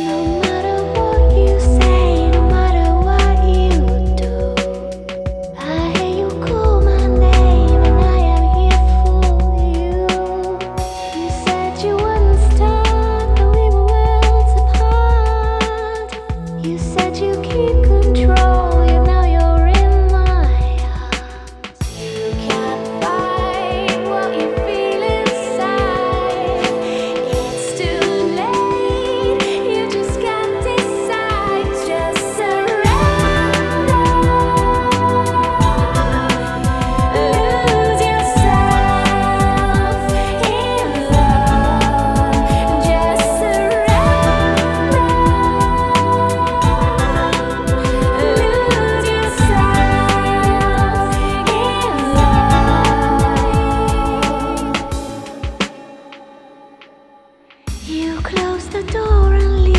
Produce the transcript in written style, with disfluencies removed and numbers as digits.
No matter what you say, no matter what you do, I hear you call my name and I am here for you. You said you wouldn't start, but we were worlds apart. You said you keep control, yet now you're in my arms. You can't fight what you feel inside. It's too late, you just can't decide. Just surrender. Lose yourself in love. Just surrender. Lose yourself in love. You close the door and leave.